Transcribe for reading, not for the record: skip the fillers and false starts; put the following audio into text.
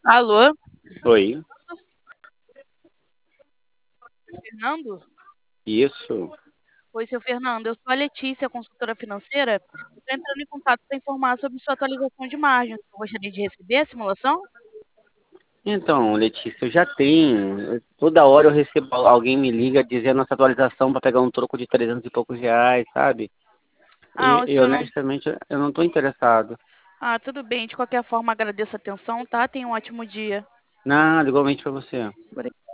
Alô, Oi, Fernando? isso. Oi, seu Fernando. Eu sou a Letícia, consultora financeira. Estou entrando em contato para informar sobre sua atualização de margens. Eu gostaria de receber a simulação? Então, Letícia, eu já tenho. Toda hora eu recebo, alguém me liga dizendo essa atualização para pegar um troco de 300 e poucos reais, sabe? Ah, E honestamente eu não estou interessado. tudo bem. De qualquer forma, agradeço a atenção, tá? Tenha um ótimo dia. Nada, igualmente para você.